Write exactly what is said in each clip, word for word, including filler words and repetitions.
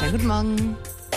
Schönen guten Morgen.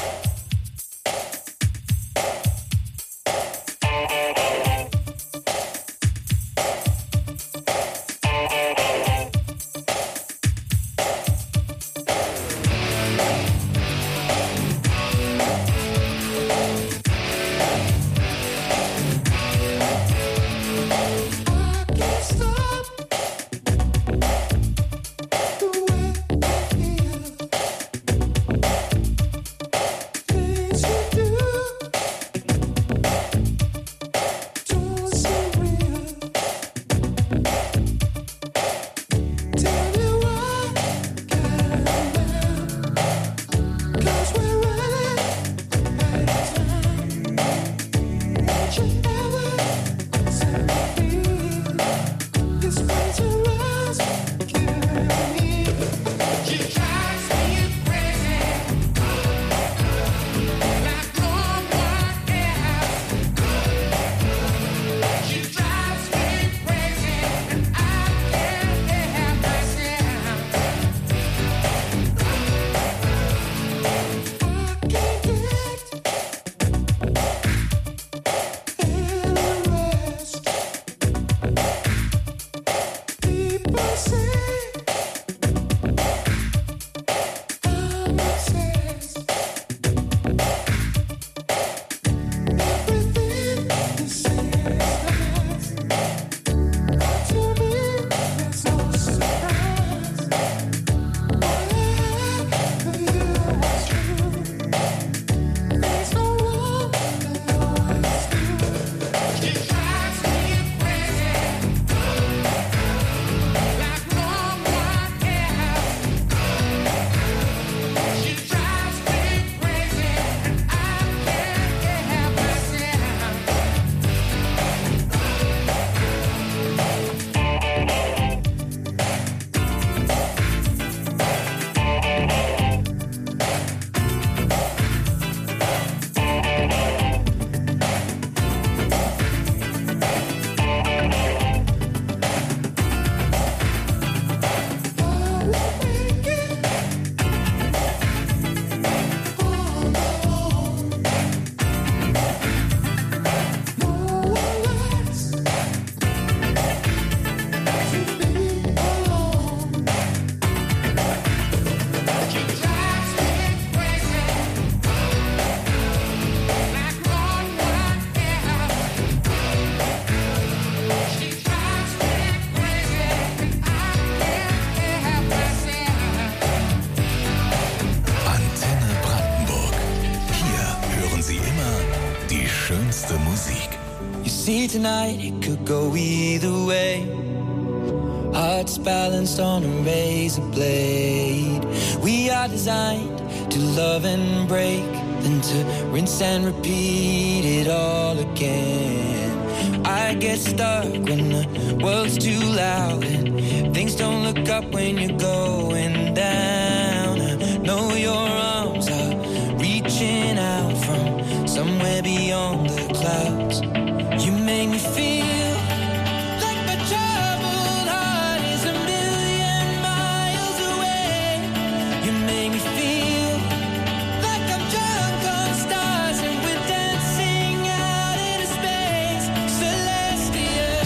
Tonight it could go either way. Hearts balanced on a razor blade. We are designed to love and break, then to rinse and repeat it all again. I get stuck when the world's too loud and things don't look up when you're going down. I know your arms are reaching out from somewhere beyond the clouds. You make me feel like my troubled heart is a million miles away. You make me feel like I'm drunk on stars and we're dancing out into space. Celestial.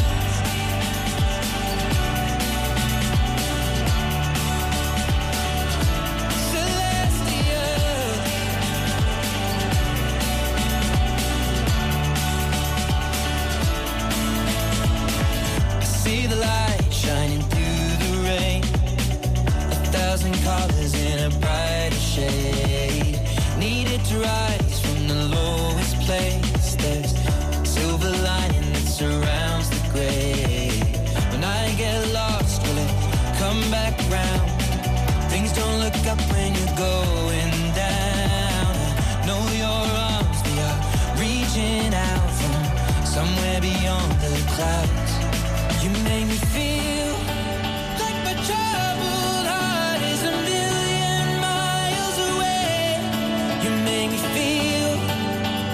Celestial. See the light shining through the rain. A thousand colors in a brighter shade. Needed to rise from the lowest place. There's a silver lining that surrounds the gray. When I get lost, will it come back round? Things don't look up when you're going down. I know your arms, they are reaching out from somewhere beyond the clouds. You make me feel like my troubled heart is a million miles away. You make me feel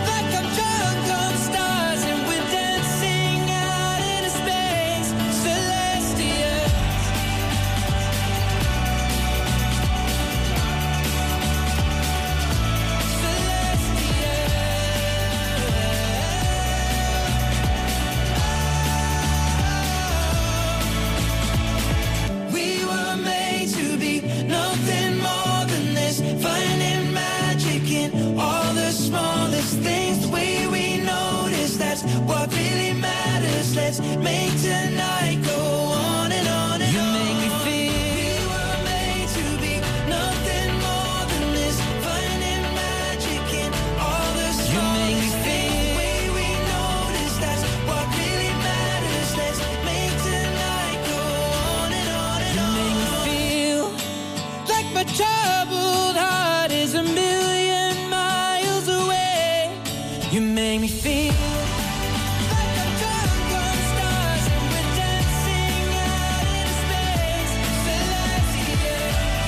make me feel like I'm drunk on stars and we're dancing out in space. Celestia.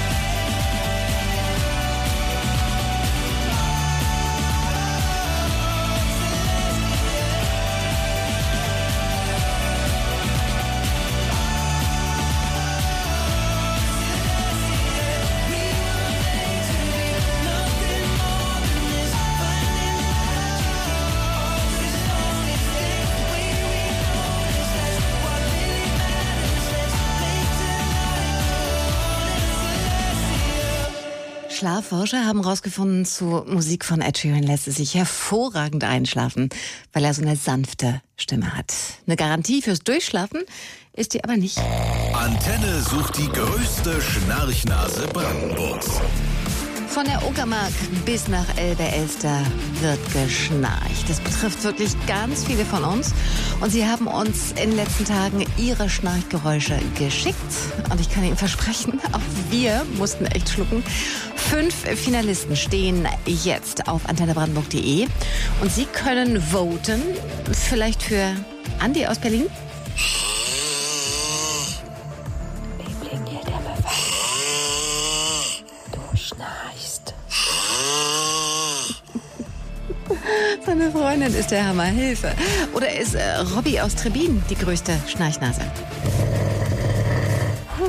Schlafforscher haben herausgefunden, zu Musik von Ed Sheeran lässt es sich hervorragend einschlafen, weil er so eine sanfte Stimme hat. Eine Garantie fürs Durchschlafen ist die aber nicht. Antenne sucht die größte Schnarchnase Brandenburgs. Von der Uckermark bis nach Elbe-Elster wird geschnarcht. Das betrifft wirklich ganz viele von uns. Und sie haben uns in den letzten Tagen ihre Schnarchgeräusche geschickt. Und ich kann Ihnen versprechen, auch wir mussten echt schlucken. Fünf Finalisten stehen jetzt auf antenne brandenburg punkt de. Und Sie können voten, vielleicht für Andi aus Berlin. Liebling, hier der Beweis. Du schnarchst. Seine Freundin ist der Hammer, Hilfe. Oder ist äh, Robby aus Trebin die größte Schnarchnase? Puh.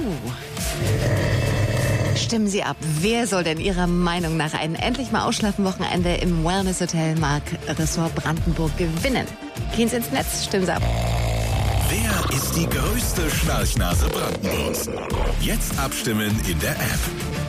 Stimmen Sie ab. Wer soll denn Ihrer Meinung nach ein endlich mal Ausschlafen-Wochenende im Wellness-Hotel Mark Resort Brandenburg gewinnen? Gehen Sie ins Netz, stimmen Sie ab. Wer ist die größte Schnarchnase Brandenburgs? Jetzt abstimmen in der App.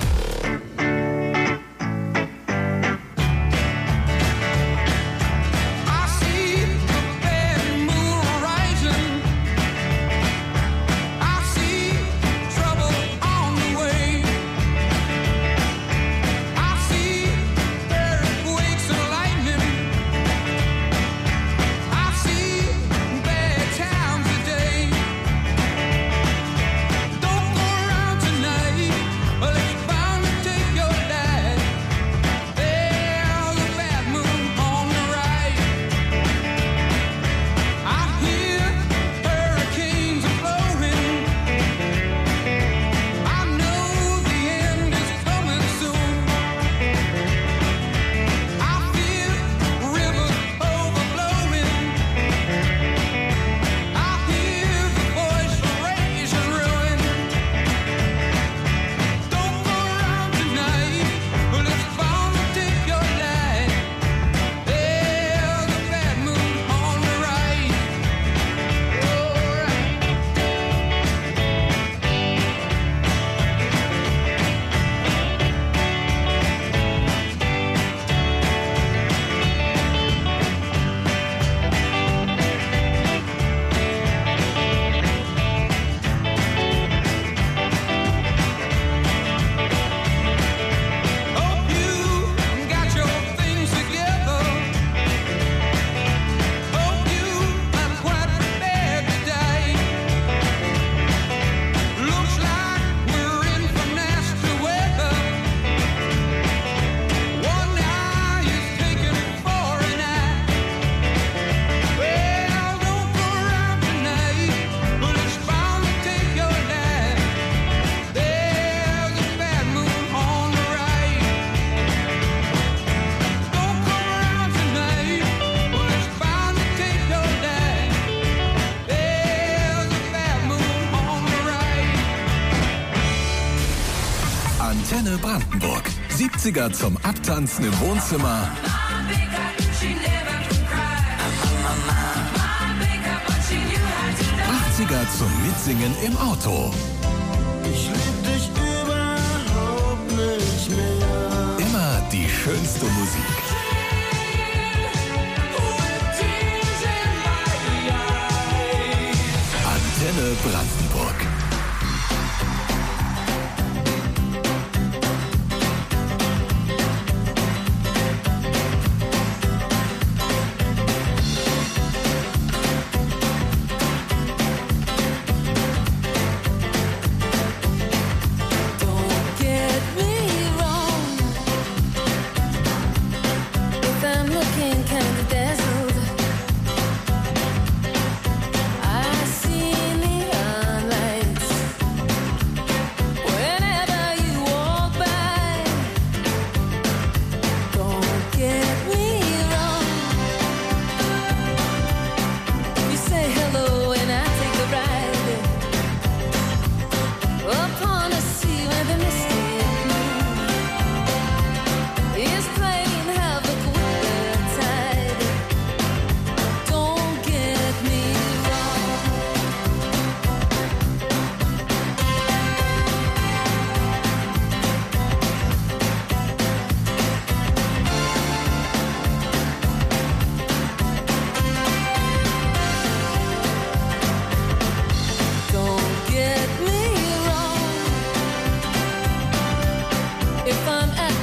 Antenne Brandenburg. siebziger zum Abtanzen im Wohnzimmer. achtziger zum Mitsingen im Auto. Ich lieb dich überhaupt nicht mehr. Immer die schönste Musik. Antenne Brandenburg. Looking kinda desolate.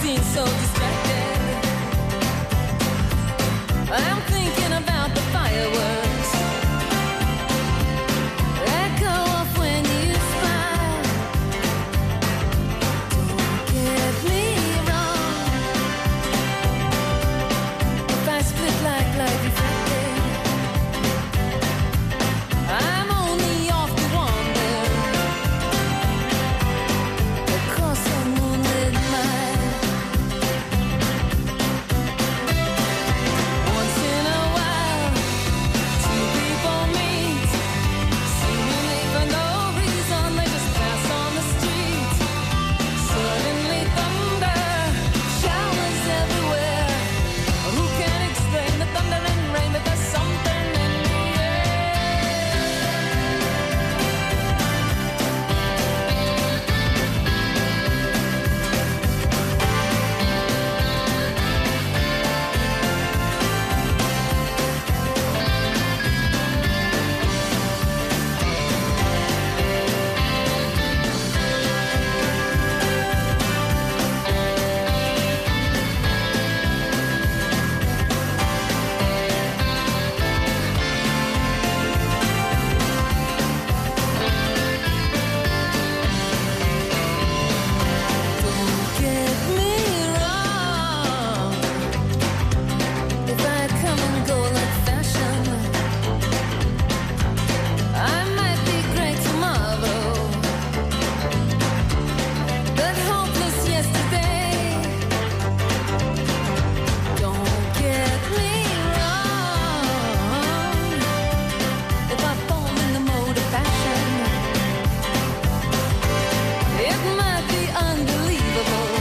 been so distracted. I'm thinking about the fireworks. Echo off when you smile. Don't get me wrong. If I split like light reflected, I'm only off to wander across the moonlit night. Once in a while, two people meet, seemingly for no reason. They just pass on the street. Suddenly thunder, showers everywhere. Who can explain the thunder and rain? But there's something in the air. Don't get me wrong. If I come and go like fashion, I might be great tomorrow, but hopeless yesterday. Don't get me wrong. If I fall in the mode of fashion, it might be unbelievable,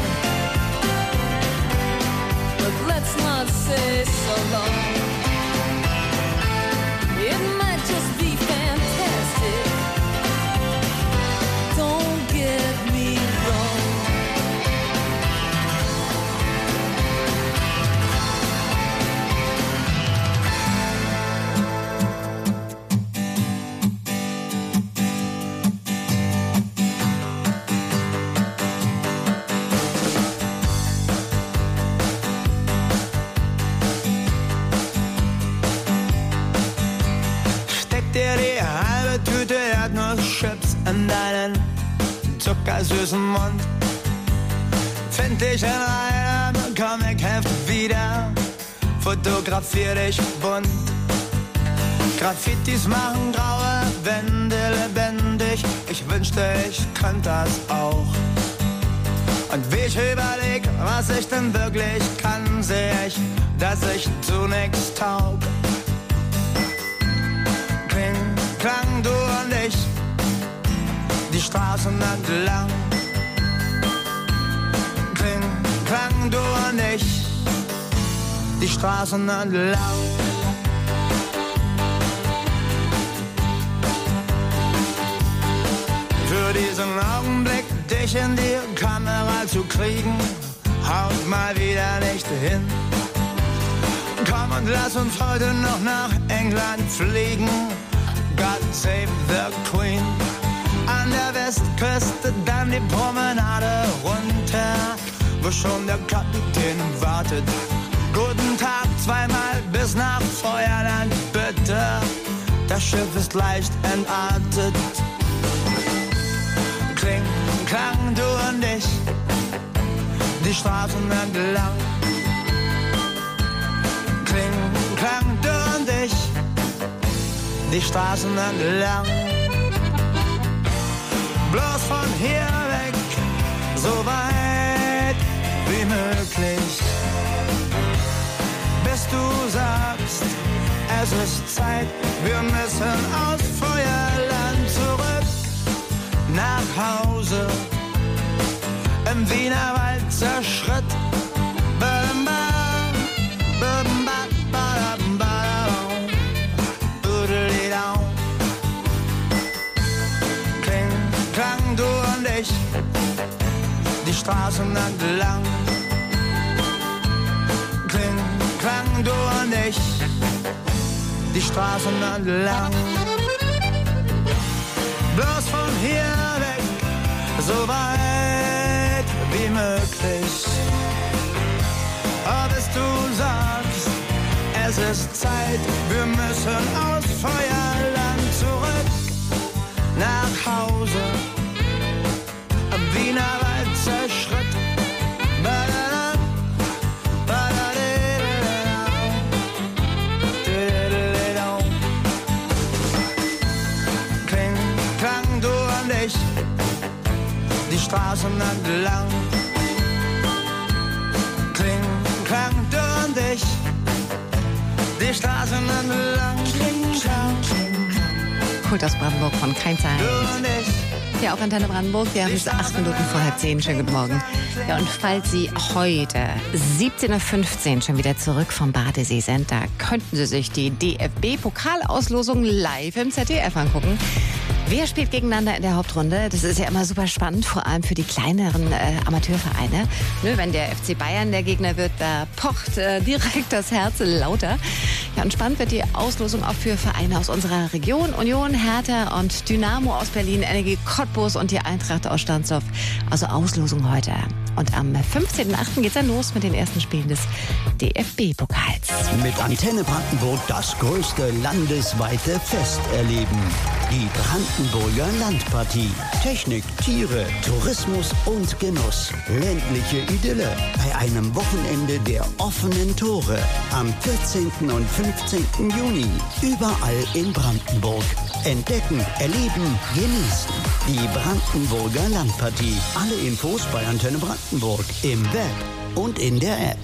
but let's not say so long. It might just be fantastic. Don't get me wrong. Steck dir die halbe Tüte Erdnusschips in deinen zuckersüßen Mund. Find dich in einem Comicheft wieder, fotografier dich bunt. Graffitis machen graue Wände lebendig. Ich wünschte, ich könnte das auch. Und wie ich überleg, was ich denn wirklich kann, seh ich, dass ich zu nix taug. Kling, klang, du und ich, die Straßen entlang. Kling, klang, du und ich, die Straßen entlang. Für diesen Augenblick, dich in die Kamera zu kriegen, haut mal wieder nicht hin. Komm und lass uns heute noch nach England fliegen. God save the Queen. An der Westküste dann die Promenade runter, wo schon der Kapitän wartet. Guten Tag, zweimal bis nach Feuerland, bitte. Das Schiff ist leicht entartet. Kling, klang, du und ich, die Straßen entlang. Kling, klang, du und ich, die Straßen entlang. Bloß von hier weg, so weit wie möglich, bis du sagst, es ist Zeit, wir müssen aus Feuerland zurück nach Hause. Im Wienerwald zerschritt. Bam, bam, bam, bam, bam, bam, Udeli-dau. Kling, klang, du und ich, die Straßen entlang. Kling, klang, du und ich, die Straßen entlang. Bloß von hier weg, so weit wie möglich, Es ist Zeit, wir müssen aus Feuerland zurück nach Hause. Wiener Walzer Schritt. Badadam, badadadadam, dadadadam. Kling, klang du und ich, die Straßen entlang. Kling, klang du und ich, die Straßen entlang. Kling, klang, kling, Kult aus Brandenburg von Kein Zeit. du und ich. Ja, auch Antenne Brandenburg. Wir haben es acht Minuten vor halb zehn. Schönen guten Morgen. Ja, und falls Sie heute siebzehn Uhr fünfzehn schon wieder zurück vom Badesee sind, da könnten Sie sich die D F B-Pokalauslosung live im Z D F angucken. Wer spielt gegeneinander in der Hauptrunde? Das ist ja immer super spannend, vor allem für die kleineren äh, Amateurvereine. Ne, wenn der F C Bayern der Gegner wird, da pocht äh, direkt das Herz lauter. Ja, und spannend wird die Auslosung auch für Vereine aus unserer Region. Union, Hertha und Dynamo aus Berlin, N R G Cottbus und die Eintracht aus Standsdorf. Also Auslosung heute. Und am fünfzehnten achten geht's dann los mit den ersten Spielen des D F B-Pokals. Mit Antenne Brandenburg das größte landesweite Fest erleben. Die Brandenburger Landpartie. Technik, Tiere, Tourismus und Genuss. Ländliche Idylle bei einem Wochenende der offenen Tore. Am vierzehnten und fünfzehnten Juni. Überall in Brandenburg. Entdecken, erleben, genießen. Die Brandenburger Landpartie. Alle Infos bei Antenne Brandenburg. Im Web und in der App.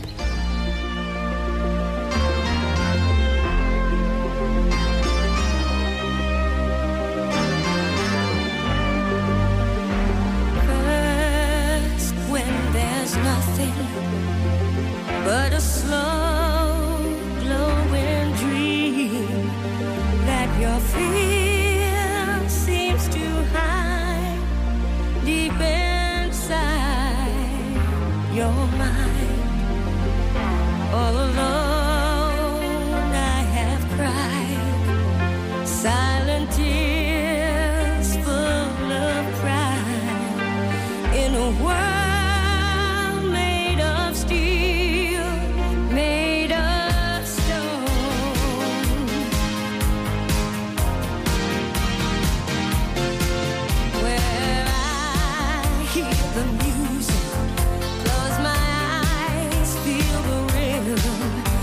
But a slow, glowing dream that your fear seems to hide deep inside your mind. All alone I have cried silent tears full of pride in a world the music, close my eyes, feel the rhythm.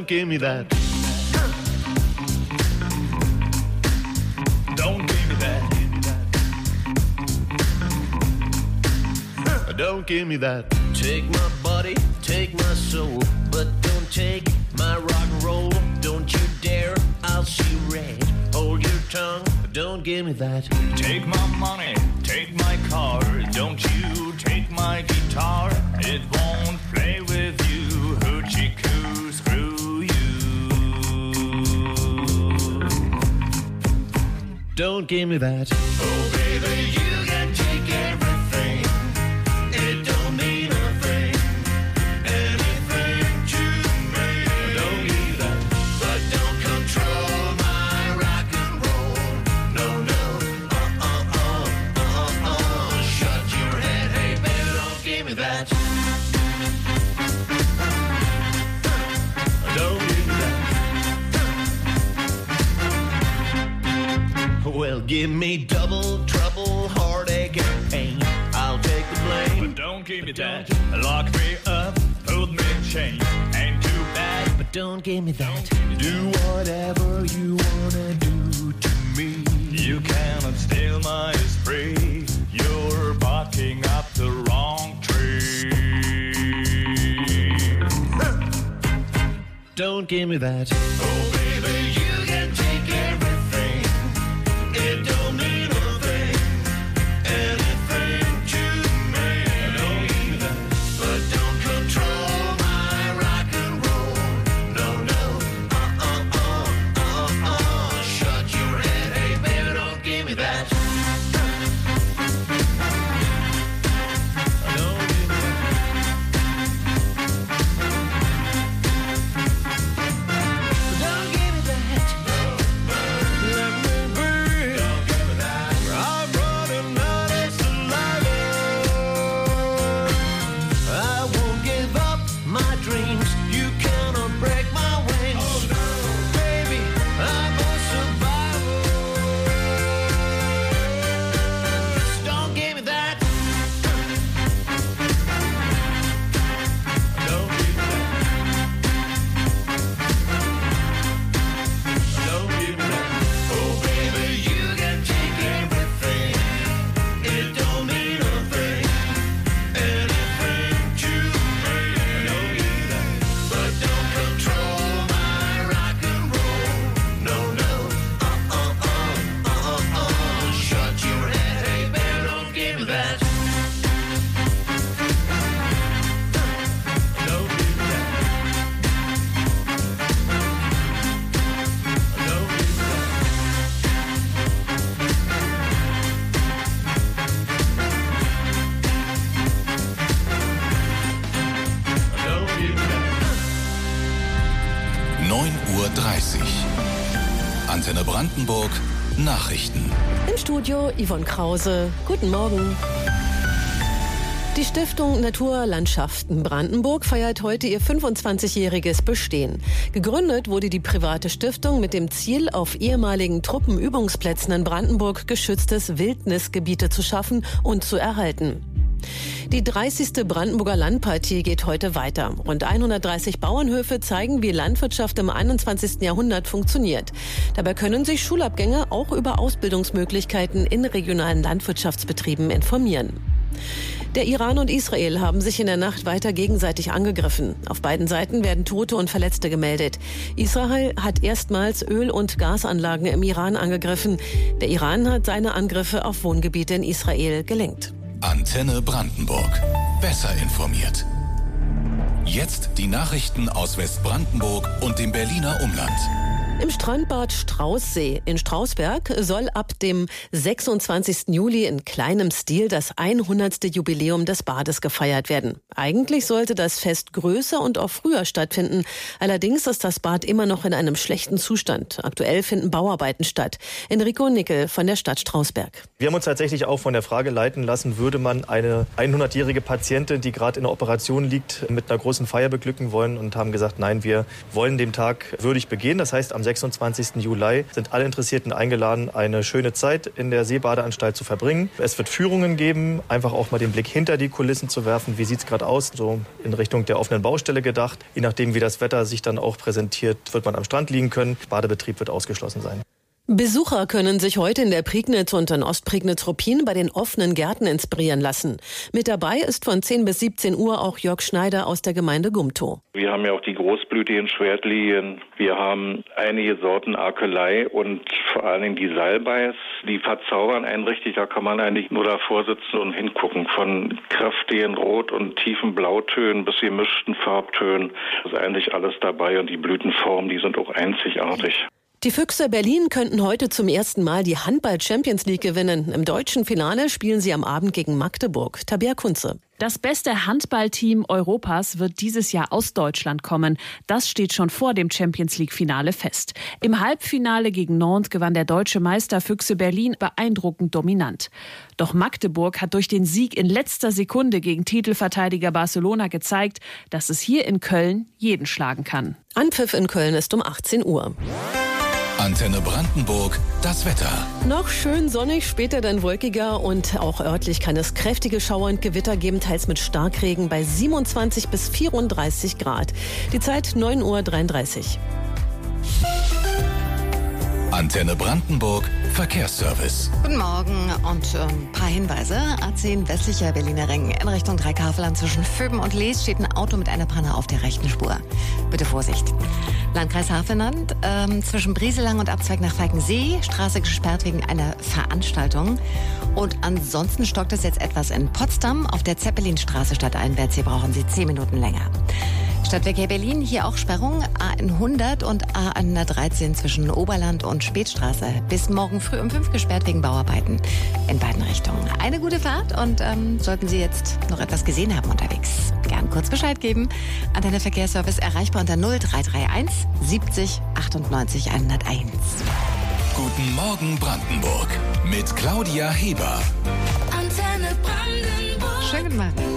Don't give me that. Don't give me that. Don't give me that. Take my body, take my soul, but don't take my rock and roll. Don't you dare, I'll see red. Hold your tongue, don't give me that. Take my money, take my car. Don't you take my guitar. It won't play with you. Hoochie-coo, screw you. Don't give me that. Oh baby, you can take everything. It don't mean a thing. Anything to me. Don't give me that. But don't control my rock and roll. No, no. Uh-uh, uh, uh, uh. Shut your head, hey baby, don't give me that. Don't give me that. Well, give me double trouble, heartache and pain. I'll take the blame. But don't give me that. Lock me up, put me in chains. Ain't too bad. But don't give me that. Do whatever you wanna do to me. You cannot steal my esprit. You're barking up the wrong tree. Don't give me that. Oh baby, you can take everything. It don't mean a thing. Anything to me. Don't give me that. But don't control my rock and roll. No, no. Uh-uh, uh, uh, uh. Shut your head, hey baby, don't give me that. Don't give me that. Don't give me that. Let me be. I'm running out of saliva. I won't give up my dreams. You cannot break my wings. Baby, I'm a survivor. Don't give me that. Don't give me that. Don't give me that. Oh baby, you can take everything. It don't mean a thing. Anything to me. Don't give me that. But don't control my rock and roll. No, no. Uh, uh, uh, uh, uh. Shut your head, hey baby, don't give me that. Don't give me that. Don't give me that. Don't give me that. neun Uhr dreißig. Antenne Brandenburg. Nachrichten. Im Studio Yvonne Krause. Guten Morgen. Die Stiftung Naturlandschaften Brandenburg feiert heute ihr fünfundzwanzigjähriges Bestehen. Gegründet wurde die private Stiftung mit dem Ziel, auf ehemaligen Truppenübungsplätzen in Brandenburg geschütztes Wildnisgebiete zu schaffen und zu erhalten. Die dreißigste Brandenburger Landpartie geht heute weiter. Rund hundertdreißig Bauernhöfe zeigen, wie Landwirtschaft im einundzwanzigsten Jahrhundert funktioniert. Dabei können sich Schulabgänger auch über Ausbildungsmöglichkeiten in regionalen Landwirtschaftsbetrieben informieren. Der Iran und Israel haben sich in der Nacht weiter gegenseitig angegriffen. Auf beiden Seiten werden Tote und Verletzte gemeldet. Israel hat erstmals Öl- und Gasanlagen im Iran angegriffen. Der Iran hat seine Angriffe auf Wohngebiete in Israel gelenkt. Antenne Brandenburg. Besser informiert. Jetzt die Nachrichten aus Westbrandenburg und dem Berliner Umland. Im Strandbad Straußsee in Strausberg soll ab dem sechsundzwanzigsten Juli in kleinem Stil das hundertste Jubiläum des Bades gefeiert werden. Eigentlich sollte das Fest größer und auch früher stattfinden. Allerdings ist das Bad immer noch in einem schlechten Zustand. Aktuell finden Bauarbeiten statt. Enrico Nickel von der Stadt Strausberg. Wir haben uns tatsächlich auch von der Frage leiten lassen, würde man eine hundertjährige Patientin, die gerade in der Operation liegt, mit einer großen Feier beglücken wollen, und haben gesagt, nein, wir wollen den Tag würdig begehen. Das heißt, am sechsundzwanzigsten Juli sind alle Interessierten eingeladen, eine schöne Zeit in der Seebadeanstalt zu verbringen. Es wird Führungen geben, einfach auch mal den Blick hinter die Kulissen zu werfen. Wie sieht es gerade aus? So in Richtung der offenen Baustelle gedacht. Je nachdem, wie das Wetter sich dann auch präsentiert, wird man am Strand liegen können. Badebetrieb wird ausgeschlossen sein. Besucher können sich heute in der Prignitz und in Ostprignitz-Ruppin bei den offenen Gärten inspirieren lassen. Mit dabei ist von zehn bis siebzehn Uhr auch Jörg Schneider aus der Gemeinde Gumtow. Wir haben ja auch die großblütigen Schwertlilien. Wir haben einige Sorten Akelei und vor allen Dingen die Salbeis. Die verzaubern einen richtig. Da kann man eigentlich nur davor sitzen und hingucken. Von kräftigen Rot- und tiefen Blautönen bis gemischten Farbtönen. Da ist eigentlich alles dabei und die Blütenformen, die sind auch einzigartig. Die Füchse Berlin könnten heute zum ersten Mal die Handball-Champions League gewinnen. Im deutschen Finale spielen sie am Abend gegen Magdeburg. Tabea Kunze. Das beste Handballteam Europas wird dieses Jahr aus Deutschland kommen. Das steht schon vor dem Champions-League-Finale fest. Im Halbfinale gegen Nantes gewann der deutsche Meister Füchse Berlin beeindruckend dominant. Doch Magdeburg hat durch den Sieg in letzter Sekunde gegen Titelverteidiger Barcelona gezeigt, dass es hier in Köln jeden schlagen kann. Anpfiff in Köln ist um achtzehn Uhr. Antenne Brandenburg, das Wetter. Noch schön sonnig, später dann wolkiger und auch örtlich kann es kräftige Schauer und Gewitter geben, teils mit Starkregen bei siebenundzwanzig bis vierunddreißig Grad. Die Zeit neun Uhr dreiunddreißig. Antenne Brandenburg, Verkehrsservice. Guten Morgen und ein ähm, paar Hinweise. A zehn westlicher Berliner Ring in Richtung Dreikaveland zwischen Vöben und Lees steht ein Auto mit einer Panne auf der rechten Spur. Bitte Vorsicht. Landkreis Havelland ähm, zwischen Brieselang und Abzweig nach Falkensee. Straße gesperrt wegen einer Veranstaltung. Und ansonsten stockt es jetzt etwas in Potsdam. Auf der Zeppelinstraße stadteinwärts. Hier brauchen Sie zehn Minuten länger. Stadtverkehr Berlin, hier auch Sperrung, A hundert und A hundertdreizehn zwischen Oberland und Spätstraße. Bis morgen früh um fünf gesperrt wegen Bauarbeiten in beiden Richtungen. Eine gute Fahrt und ähm, sollten Sie jetzt noch etwas gesehen haben unterwegs, gern kurz Bescheid geben. Antenne Verkehrsservice erreichbar unter null drei drei eins siebzig achtundneunzig hunderteins. Guten Morgen Brandenburg mit Claudia Heber. Antenne Brandenburg. Schönen guten Morgen.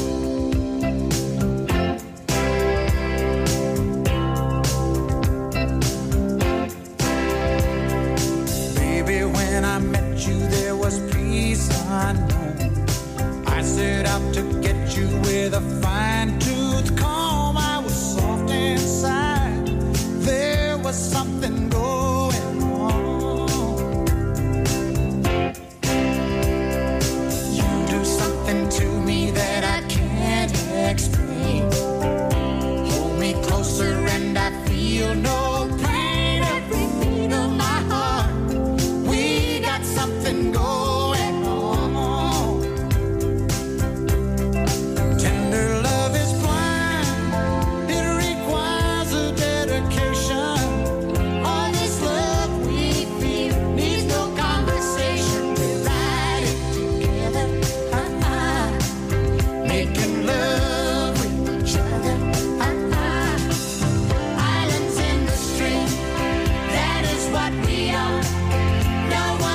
When I met you, there was peace unknown. I set out to get you with a fine-tooth comb. I was soft inside. There was something going on. You do something to me that I can't explain. Hold me closer and I feel no pain. Every beat of my heart. Something going on. Tender love is blind. It requires a dedication. All this love we feel needs no conversation. We ride it together, uh-uh. Making love with each other, uh-uh. Islands in the stream, that is what we are. No one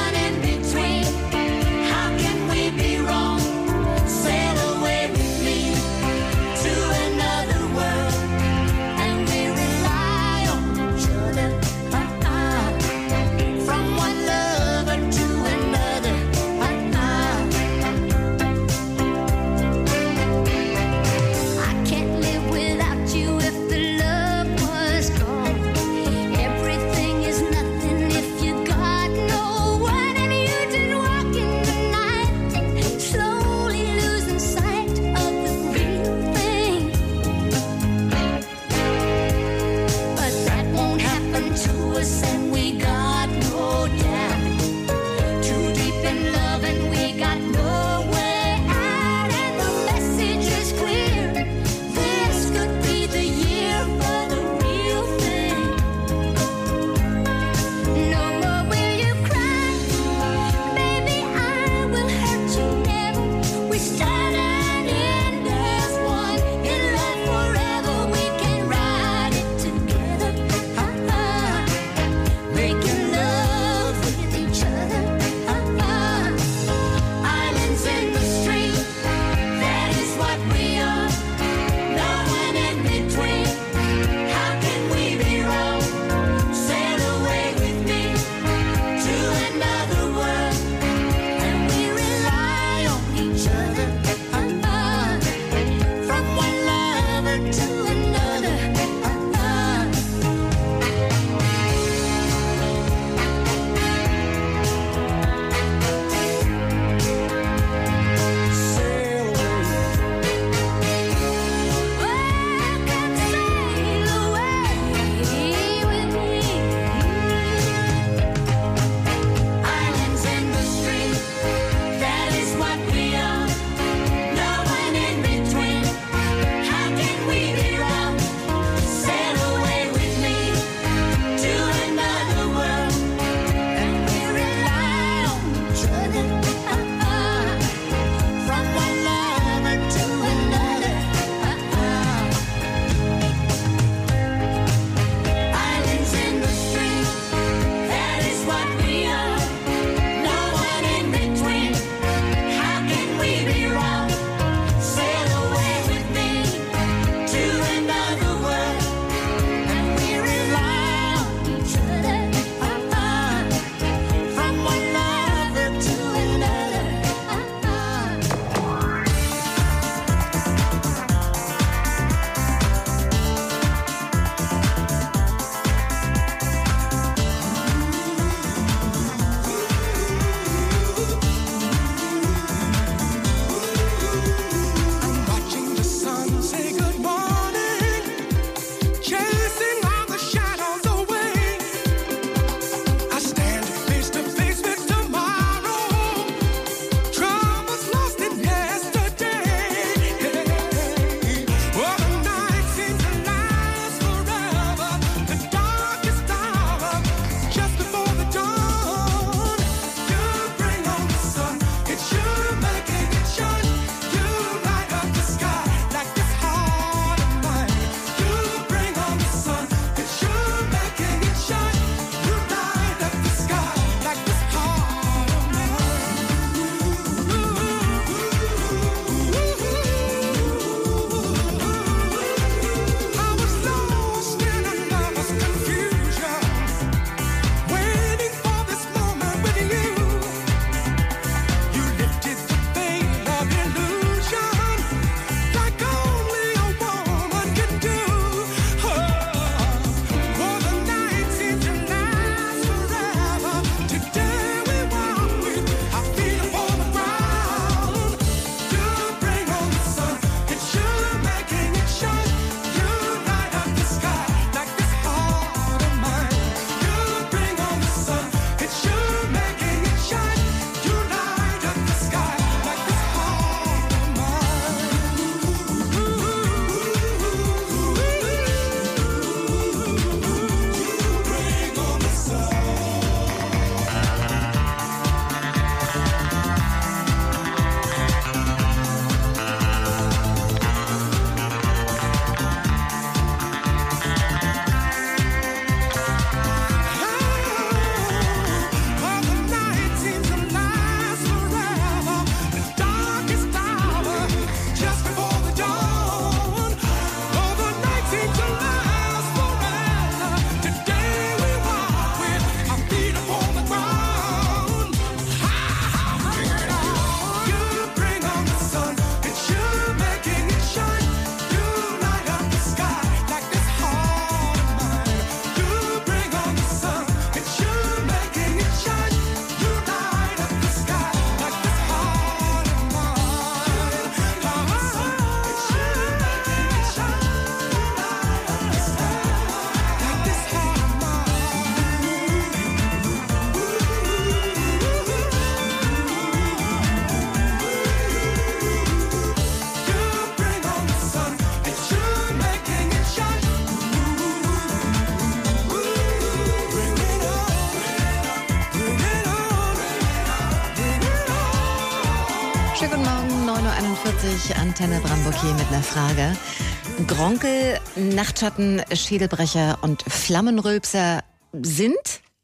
vierzig, Antenne Brandenburg hier mit einer Frage. Gronkel, Nachtschatten, Schädelbrecher und Flammenrülpser sind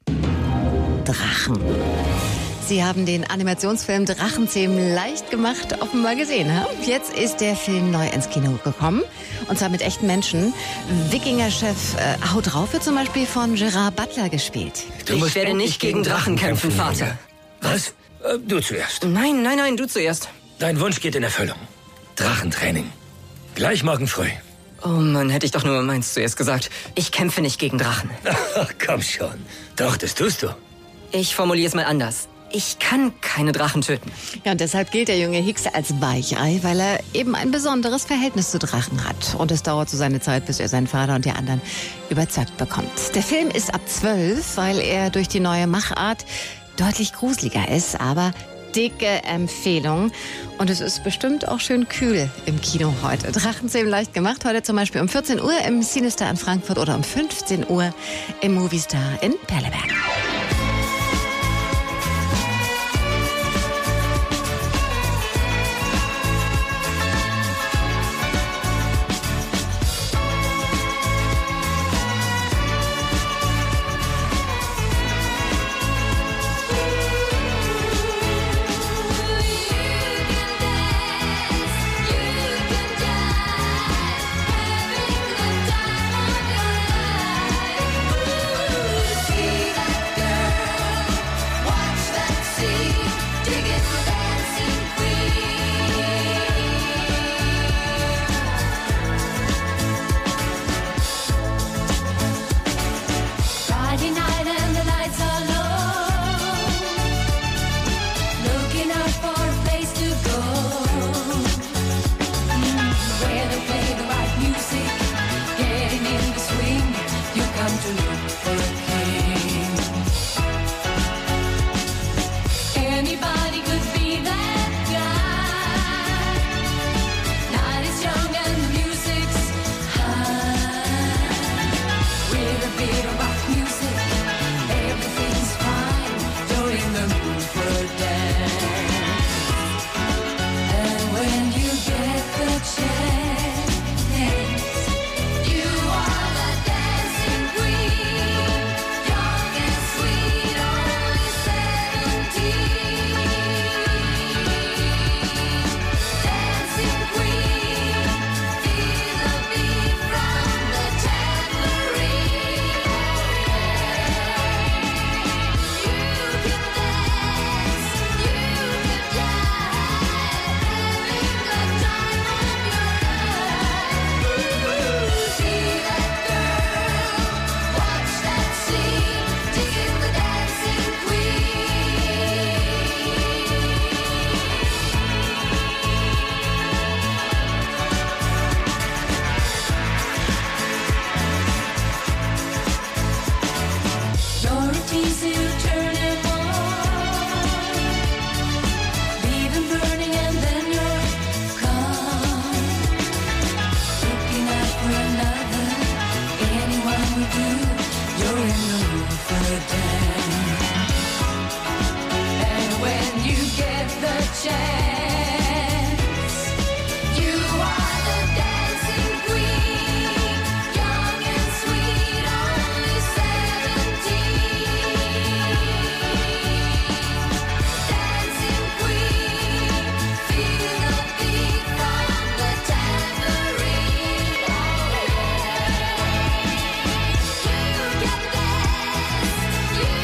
Drachen. Sie haben den Animationsfilm Drachenzähmen leicht gemacht offenbar gesehen. Ha? Jetzt ist der Film neu ins Kino gekommen. Und zwar mit echten Menschen. Wikinger-Chef äh, Haut drauf wird zum Beispiel von Gerard Butler gespielt. Ich werde nicht gegen Drachen kämpfen, Vater. Was? Äh, Du zuerst. Nein, nein, nein, du zuerst. Dein Wunsch geht in Erfüllung. Drachentraining. Gleich morgen früh. Oh Mann, hätte ich doch nur meins zuerst gesagt. Ich kämpfe nicht gegen Drachen. Ach, komm schon. Doch, das tust du. Ich formuliere es mal anders. Ich kann keine Drachen töten. Ja, und deshalb gilt der junge Hicks als Weichei, weil er eben ein besonderes Verhältnis zu Drachen hat. Und es dauert so seine Zeit, bis er seinen Vater und die anderen überzeugt bekommt. Der Film ist ab zwölf, weil er durch die neue Machart deutlich gruseliger ist, aber dicke Empfehlung. Und es ist bestimmt auch schön kühl im Kino heute. Drachenzähmen leicht gemacht, heute zum Beispiel um vierzehn Uhr im Cinestar in Frankfurt oder um fünfzehn Uhr im Movistar in Perleberg. You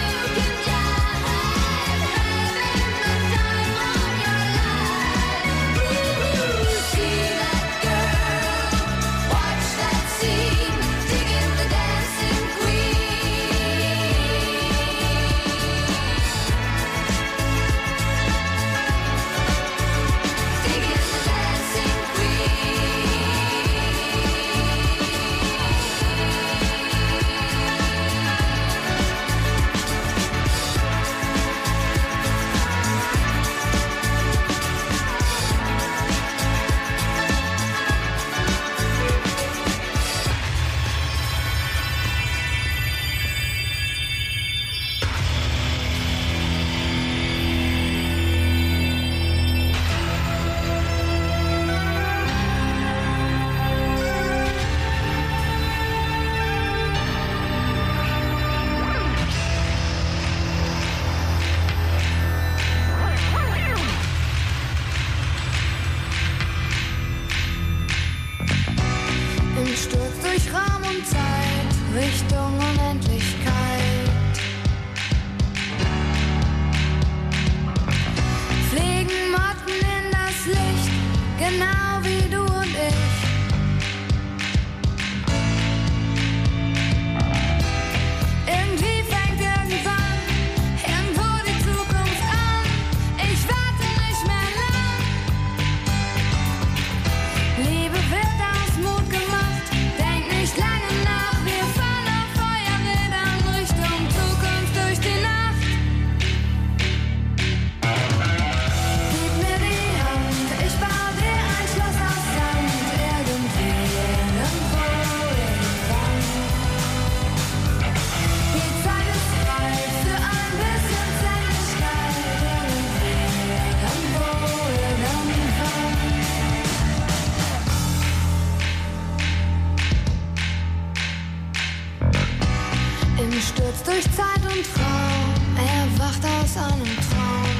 Ein Sturz durch Zeit und Raum, er wacht aus einem Traum.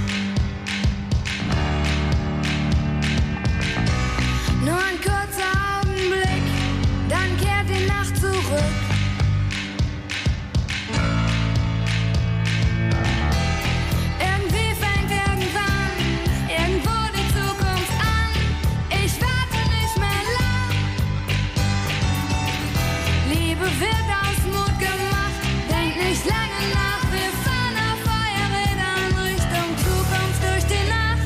Nur ein kurzer Augenblick, dann kehrt die Nacht zurück. Irgendwie fängt irgendwann irgendwo die Zukunft an. Ich warte nicht mehr lang. Liebe wird aus Mut gemacht, denk nicht lange nach. Wir fahren auf Feuerrädern Richtung Zukunft durch die Nacht.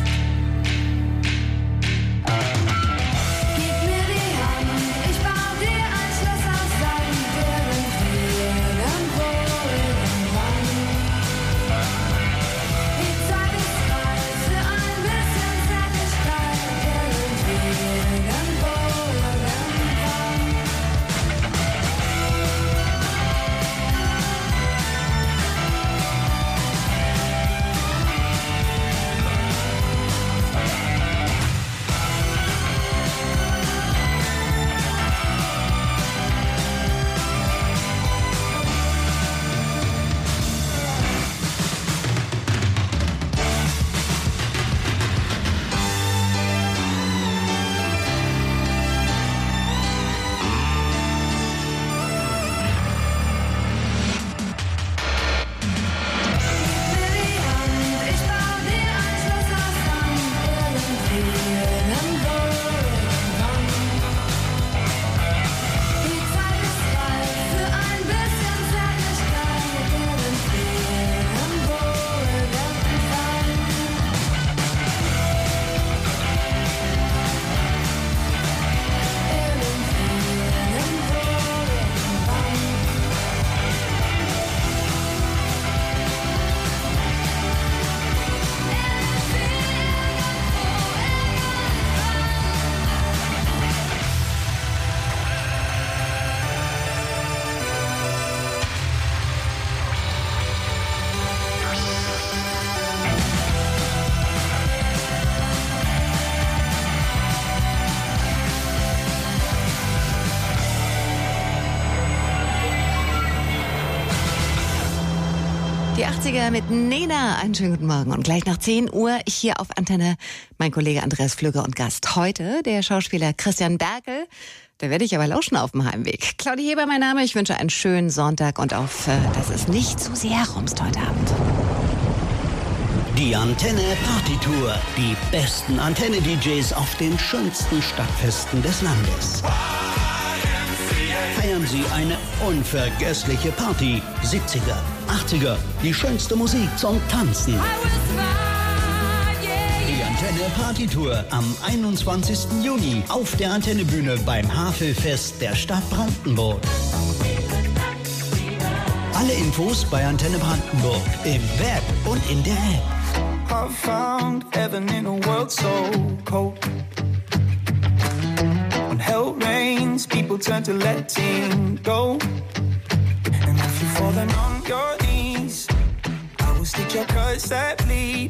Gib mir die Hand, ich bau dir ein Schloss aus Sand. Irgendwie, irgendwo, irgendwann. Die Zeit ist reif für ein bisschen Zärtlichkeit. Irgendwie, irgendwo, irgendwann. Ich bau dir ein Schloss aus Sand. Irgendwie, irgendwo, irgendwann. Die Zeit ist reif für ein bisschen Zärtlichkeit. Irgendwie, irgendwo, irgendwann. Die achtziger mit Nena. Einen schönen guten Morgen. Und gleich nach zehn Uhr hier auf Antenne mein Kollege Andreas Flügge und Gast. Heute der Schauspieler Christian Berkel. Da werde ich aber lauschen auf dem Heimweg. Claudia Heber, mein Name. Ich wünsche einen schönen Sonntag und auf, äh, dass es nicht zu sehr rumst heute Abend. Die Antenne Partytour. Die besten Antenne-D Js auf den schönsten Stadtfesten des Landes. Feiern Sie eine unvergessliche Party. siebziger, achtziger, die schönste Musik zum Tanzen. Die Antenne Partytour am einundzwanzigsten Juni auf der Antennebühne beim Havelfest der Stadt Brandenburg. Alle Infos bei Antenne Brandenburg im Web und in der App. I found heaven in a world so cold. When hell rains, people turn to letting go. And if you're falling on your knees, I will stitch your cuts that bleed.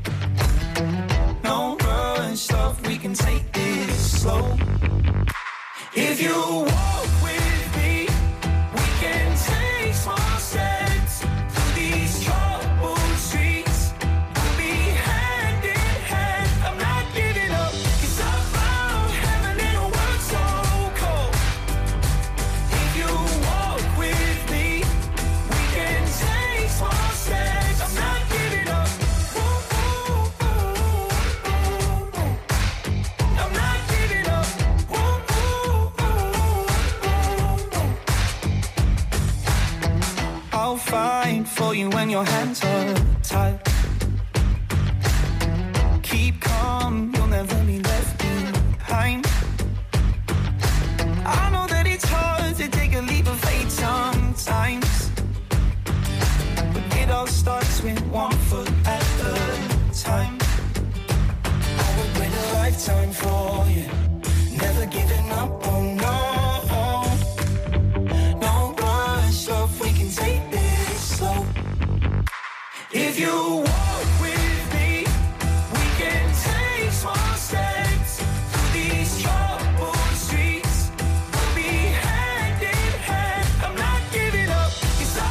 No rush, love, we can take this slow. If you walk with me, we can take small steps through these troubled streets. We'll be hand in hand, I'm not giving up. 'Cause I found heaven in a world so cold. If you walk with me, we can take small steps, I'm not giving up. Ooh, ooh, ooh, ooh. I'm not giving up. Ooh, ooh, ooh, ooh. I'll fight for you when your hands are tied. Keep calm, you'll never be left behind. I know that it's hard to take a leap of faith sometimes, but it all starts with one foot at a time. I would wait a lifetime for you, never giving up, oh no. No rush, love, we can take this slow. If you walk with me, we can take small steps through these troubled streets. We'll be hand in hand, I'm not giving up. 'Cause I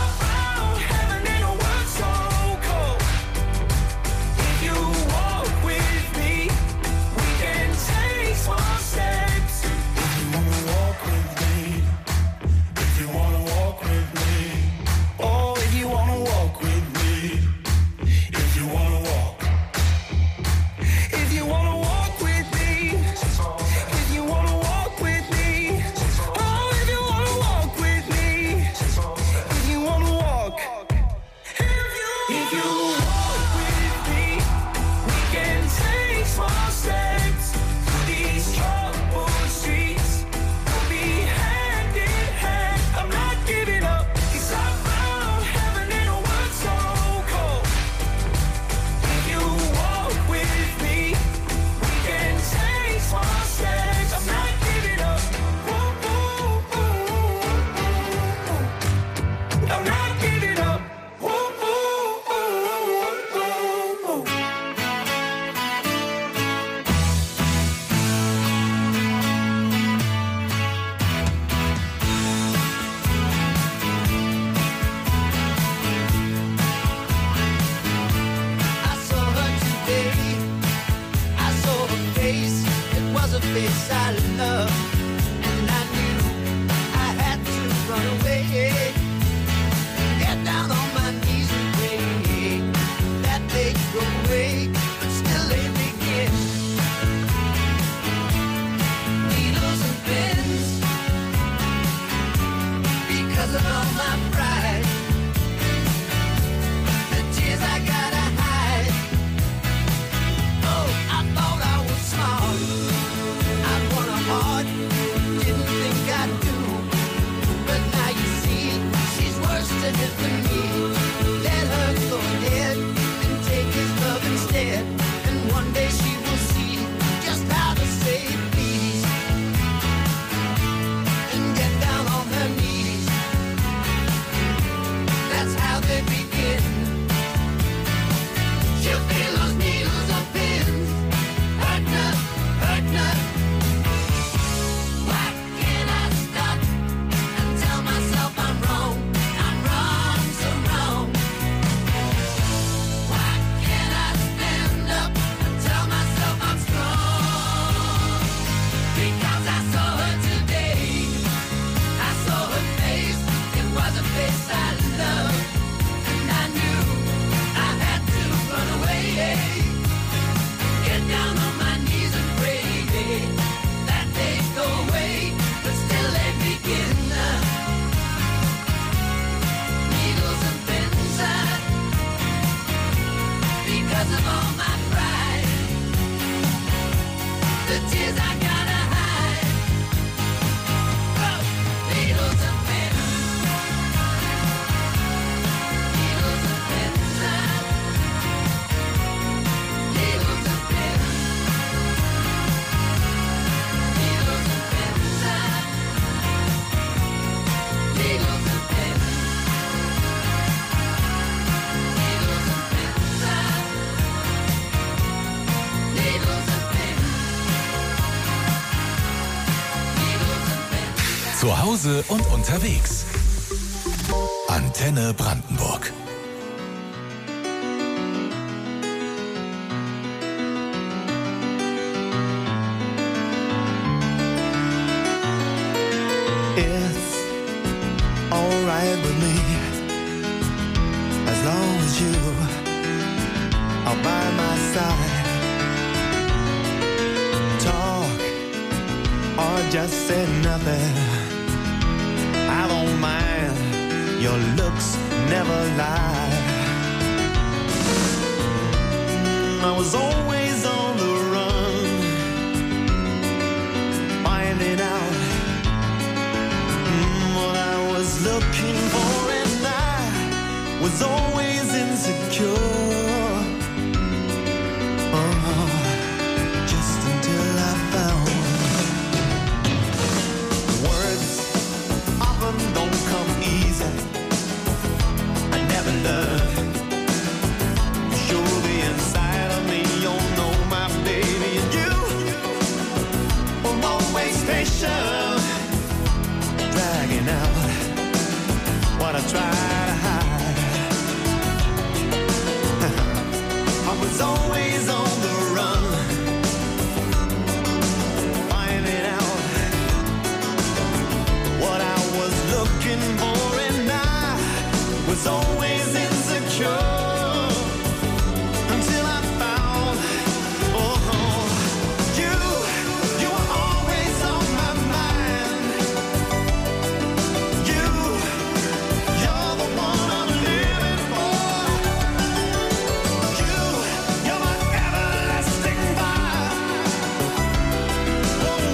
Zu Hause und unterwegs. Antenne Brandenburg. It's alright with me as long as you are by my side. Talk or just say nothing. I don't mind, your looks never lie. I was always on the run, finding out mm, what I was looking for, and I was always insecure. Oh, just until I found don't come easy. I never learned. Show the inside of me, you'll know my baby. And you were always patient, dragging out what I try to hide. I was always on the run, finding out what I was looking for, and I was always insecure until I found, oh, you, you were always on my mind. You, you're the one I'm living for. You, you're my everlasting fire. Oh,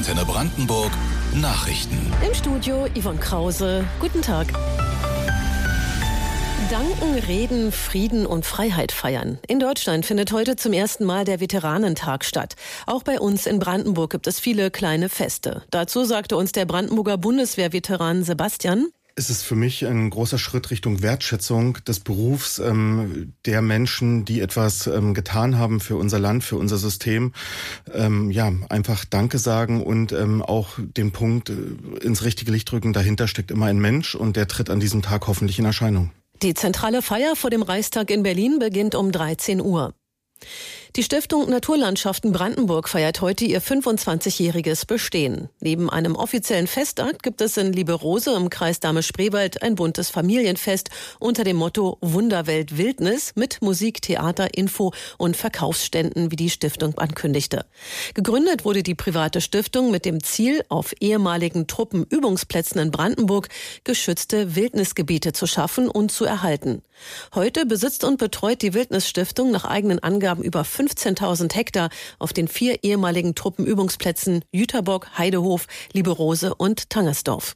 Antenne Brandenburg Nachrichten. Im Studio Yvonne Krause. Guten Tag. Danken, reden, Frieden und Freiheit feiern. In Deutschland findet heute zum ersten Mal der Veteranentag statt. Auch bei uns in Brandenburg gibt es viele kleine Feste. Dazu sagte uns der Brandenburger Bundeswehrveteran Sebastian: Es ist für mich ein großer Schritt Richtung Wertschätzung des Berufs ähm, der Menschen, die etwas ähm, getan haben für unser Land, für unser System. Ähm, ja, einfach Danke sagen und ähm, auch den Punkt äh, ins richtige Licht rücken. Dahinter steckt immer ein Mensch und der tritt an diesem Tag hoffentlich in Erscheinung. Die zentrale Feier vor dem Reichstag in Berlin beginnt um dreizehn Uhr. Die Stiftung Naturlandschaften Brandenburg feiert heute ihr fünfundzwanzigjähriges Bestehen. Neben einem offiziellen Festakt gibt es in Lieberose im Kreis Dahme-Spreewald ein buntes Familienfest unter dem Motto Wunderwelt Wildnis mit Musik, Theater, Info und Verkaufsständen, wie die Stiftung ankündigte. Gegründet wurde die private Stiftung mit dem Ziel, auf ehemaligen Truppenübungsplätzen in Brandenburg geschützte Wildnisgebiete zu schaffen und zu erhalten. Heute besitzt und betreut die Wildnisstiftung nach eigenen Angaben über fünfzehntausend Hektar auf den vier ehemaligen Truppenübungsplätzen Jüterbock, Heidehof, Lieberose und Tangersdorf.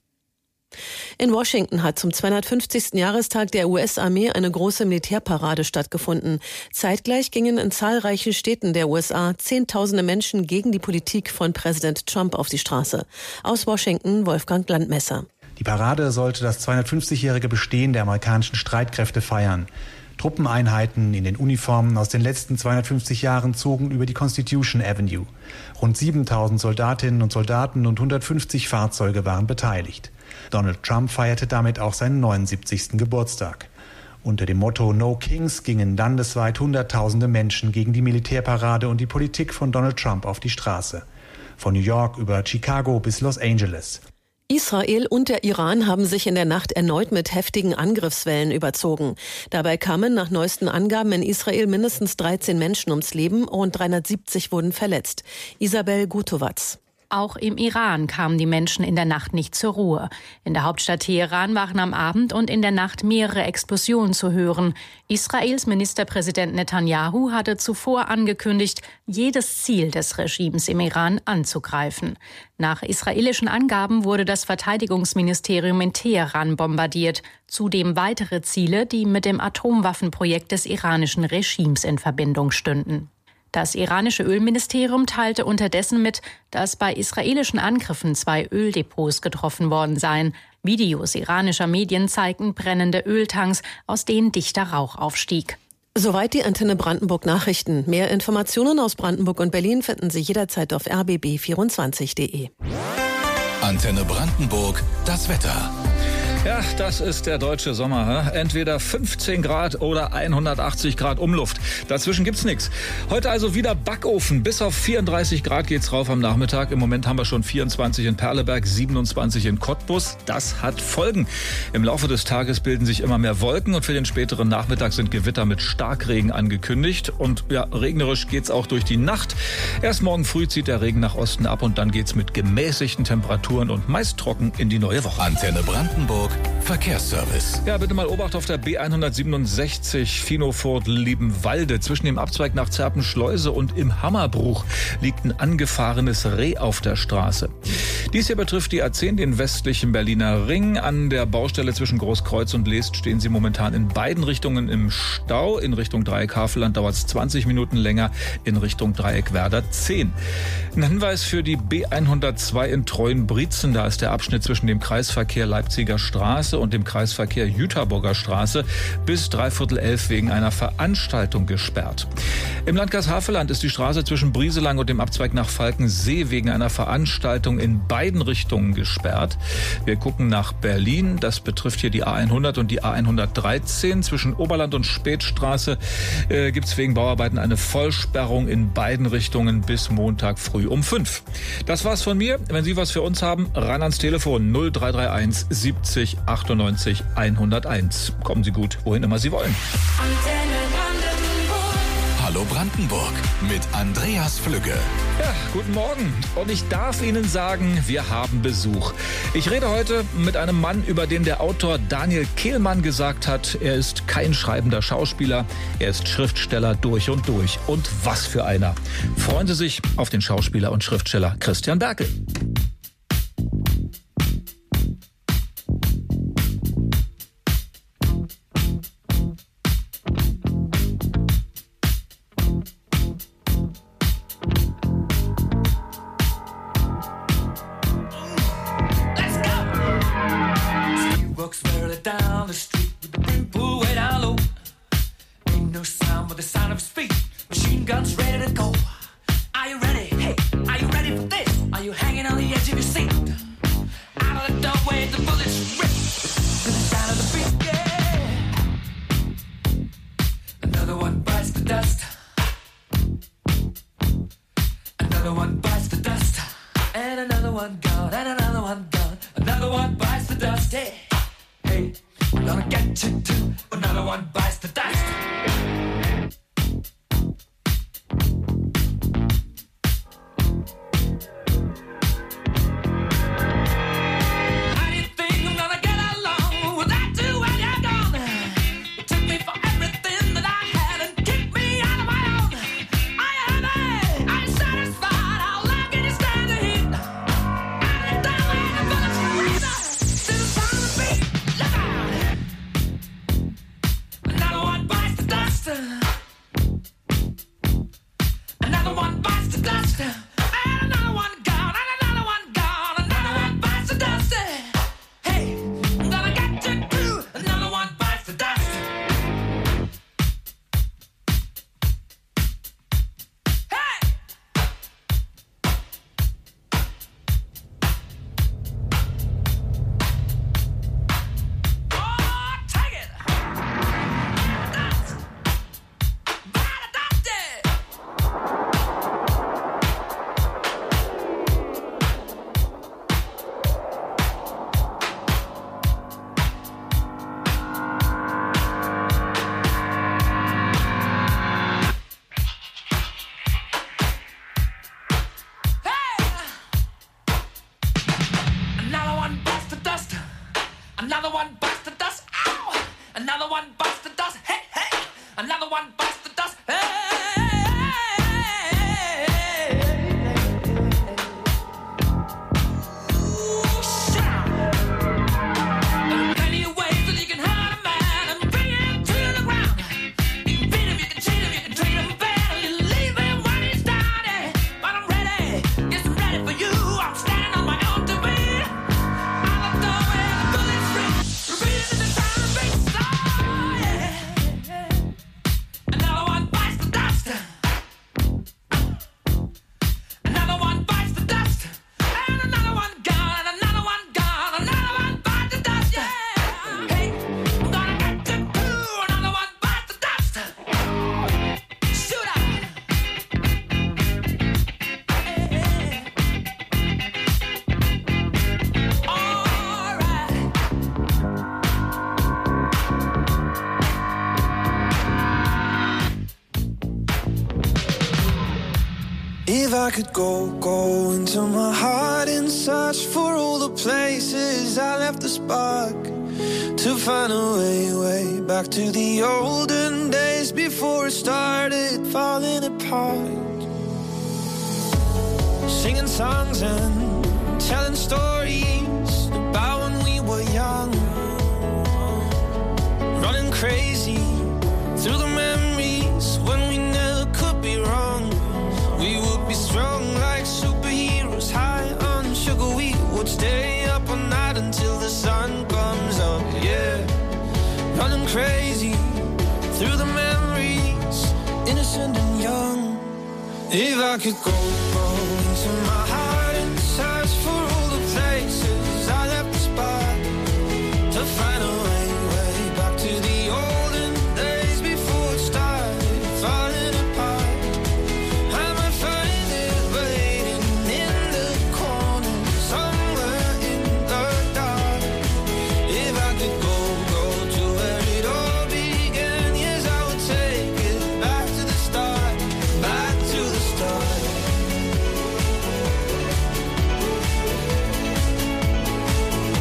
In Washington hat zum zweihundertfünfzigsten Jahrestag der U S-Armee eine große Militärparade stattgefunden. Zeitgleich gingen in zahlreichen Städten der U S A Zehntausende Menschen gegen die Politik von Präsident Trump auf die Straße. Aus Washington Wolfgang Landmesser. Die Parade sollte das zweihundertfünfzigjährige Bestehen der amerikanischen Streitkräfte feiern. Truppeneinheiten in den Uniformen aus den letzten zweihundertfünfzig Jahren zogen über die Constitution Avenue. Rund siebentausend Soldatinnen und Soldaten und hundertfünfzig Fahrzeuge waren beteiligt. Donald Trump feierte damit auch seinen neunundsiebzigsten Geburtstag. Unter dem Motto No Kings gingen landesweit Hunderttausende Menschen gegen die Militärparade und die Politik von Donald Trump auf die Straße. Von New York über Chicago bis Los Angeles. Israel und der Iran haben sich in der Nacht erneut mit heftigen Angriffswellen überzogen. Dabei kamen nach neuesten Angaben in Israel mindestens dreizehn Menschen ums Leben, rund dreihundertsiebzig wurden verletzt. Isabel Gutowatz. Auch im Iran kamen die Menschen in der Nacht nicht zur Ruhe. In der Hauptstadt Teheran waren am Abend und in der Nacht mehrere Explosionen zu hören. Israels Ministerpräsident Netanyahu hatte zuvor angekündigt, jedes Ziel des Regimes im Iran anzugreifen. Nach israelischen Angaben wurde das Verteidigungsministerium in Teheran bombardiert. Zudem weitere Ziele, die mit dem Atomwaffenprojekt des iranischen Regimes in Verbindung stünden. Das iranische Ölministerium teilte unterdessen mit, dass bei israelischen Angriffen zwei Öldepots getroffen worden seien. Videos iranischer Medien zeigten brennende Öltanks, aus denen dichter Rauch aufstieg. Soweit die Antenne Brandenburg Nachrichten. Mehr Informationen aus Brandenburg und Berlin finden Sie jederzeit auf r b b vierundzwanzig punkt de. Antenne Brandenburg, das Wetter. Ja, das ist der deutsche Sommer. He? Entweder fünfzehn Grad oder hundertachtzig Grad Umluft. Dazwischen gibt's nichts. Heute also wieder Backofen. Bis auf vierunddreißig Grad geht's rauf am Nachmittag. Im Moment haben wir schon vierundzwanzig in Perleberg, siebenundzwanzig in Cottbus. Das hat Folgen. Im Laufe des Tages bilden sich immer mehr Wolken und für den späteren Nachmittag sind Gewitter mit Starkregen angekündigt. Und ja, regnerisch geht's auch durch die Nacht. Erst morgen früh zieht der Regen nach Osten ab und dann geht's mit gemäßigten Temperaturen und meist trocken in die neue Woche. Antenne Brandenburg. Verkehrsservice. Ja, bitte mal Obacht auf der B hundertsiebenundsechzig Finofurt-Liebenwalde. Zwischen dem Abzweig nach Zerpenschleuse und im Hammerbruch liegt ein angefahrenes Reh auf der Straße. Dies hier betrifft die A zehn, den westlichen Berliner Ring. An der Baustelle zwischen Großkreuz und Leest stehen Sie momentan in beiden Richtungen im Stau. In Richtung Dreieck Havelland dauert es zwanzig Minuten länger, in Richtung Dreieck Werder zehn. Ein Hinweis für die B hundertzwei in Treuenbrietzen. Da ist der Abschnitt zwischen dem Kreisverkehr Leipziger Straße und dem Kreisverkehr Jüterburger Straße bis dreiviertel elf wegen einer Veranstaltung gesperrt. Im Landkreis Havelland ist die Straße zwischen Brieselang und dem Abzweig nach Falkensee wegen einer Veranstaltung in beiden Richtungen gesperrt. Wir gucken nach Berlin. Das betrifft hier die A hundert und die A hundertdreizehn. Zwischen Oberland und Spätstraße äh, gibt es wegen Bauarbeiten eine Vollsperrung in beiden Richtungen bis Montag früh um fünf. Das war's von mir. Wenn Sie was für uns haben, ran ans Telefon null drei drei eins siebzig achtundneunzig hunderteins. Kommen Sie gut, wohin immer Sie wollen. Antenne Brandenburg. Hallo Brandenburg mit Andreas Flügge. Ja, guten Morgen. Und ich darf Ihnen sagen, wir haben Besuch. Ich rede heute mit einem Mann, über den der Autor Daniel Kehlmann gesagt hat, er ist kein schreibender Schauspieler, er ist Schriftsteller durch und durch. Und was für einer. Freuen Sie sich auf den Schauspieler und Schriftsteller Christian Berkel. Down the street with the brim pulled way down low. Ain't no sound but the sound of his feet. Machine guns ready to go. Are you ready? Hey, are you ready for this? Are you hanging on the edge of your seat? Out of the doorway, the bullets rip to the sound of the beat. Yeah. Another one bites the dust. Another one bites the dust. And another one gone. And another one gone. Another one bites the dust. Hey. Hey, I'm gonna get you too. Another one bites the dust. How do you think I'm gonna get along without you when you're gone? You took me for everything that I had and kicked me out of my own. Are you happy? Are you satisfied? How long can you stand the heat? Out of the doorway, the bullets freeze us to the sound of the beat. Another one bites the dust. Another one bites the dust. And another one gone. And another one gone. Another one bites the dust. Hey, I'm gonna get you too. Another one bites the dust. Hey! Oh, take it! Another one bites the dust. Another one bites the dust. Ow! Another one bites the dust. Hey, hey! Another one bites the dust. Hey! Ooh, shout! There are plenty of ways that you can hurt a man and bring him to the ground. You can beat him, you can cheat him, you can treat him bad, or you leave him when he's down. eh? But I'm ready, yes, I'm ready for you. I'm standing on my own two feet. Out the doorway, the bullets ring, repeating the sound of beats. Oh, yeah. Another one bites the dust. Another one bites the dust. And another one gone. And another one gone. Another one bites the dust. Yeah. Hey, I'm gonna get you too. Another one bites the dust. Shoot up. All right. If I could go, go into my heart and search for all the places I left the spark, to find a way, way back to the olden days before it started falling apart. Singing songs and telling stories about when we were young, running crazy through the memories when we never could be wrong. We would be strong like superheroes, high on sugar. We would stay up all night until the sun comes up. Yeah, running crazy through the memories, innocent and young. If I could go, go into my heart